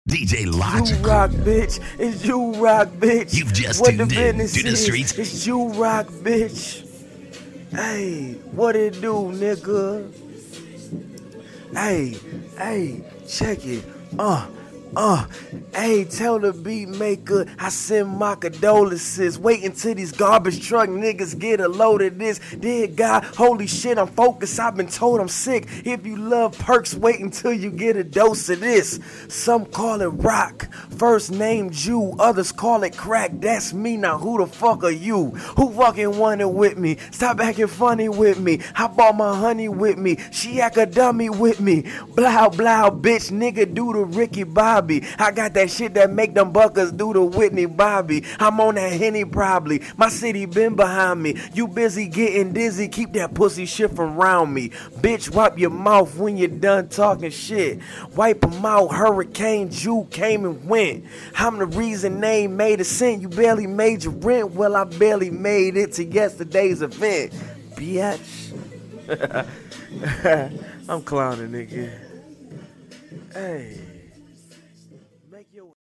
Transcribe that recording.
DJ You Logical. rock, bitch. It's you rock, bitch. You've just what the tuned in business to the is, streets. It's you rock, bitch. Hey, what it do, nigga? Hey, check it. Hey, tell the beat maker I send my condolences. Wait until these garbage truck niggas get a load of this. Dear God, holy shit, I'm focused. I've been told I'm sick. If you love perks, wait until you get a dose of this. Some call it rock, first name Jew. Others call it crack. That's me. Now who the fuck are you? Who fucking wanted with me? Stop acting funny with me. I bought my honey with me. She act a dummy with me. Blow, blow, bitch, nigga do the Ricky Bobby. I got that shit that make them buckers do the Whitney Bobby. I'm on that Henny probably. My city been behind me. You busy getting dizzy. Keep that pussy shit from round me. Bitch, wipe your mouth when you're done talking shit. Wipe them out. Hurricane Jew came and went. I'm the reason they made a cent. You barely made your rent. Well, I barely made it to yesterday's event. Bitch. I'm clowning, nigga. Hey.